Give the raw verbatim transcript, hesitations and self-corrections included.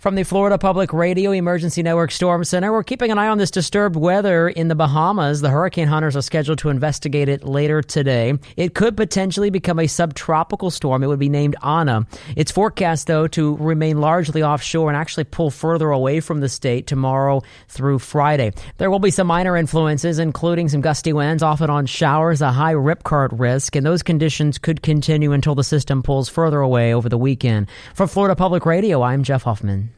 From the Florida Public Radio Emergency Network Storm Center, we're keeping an eye on this disturbed weather in the Bahamas. The hurricane hunters are scheduled to investigate it later today. It could potentially become a subtropical storm. It would be named Ana. It's forecast, though, to remain largely offshore and actually pull further away from the state tomorrow through Friday. There will be some minor influences, including some gusty winds, often on showers, a high rip current risk, and those conditions could continue until the system pulls further away over the weekend. For Florida Public Radio, I'm Jeff Hoffman.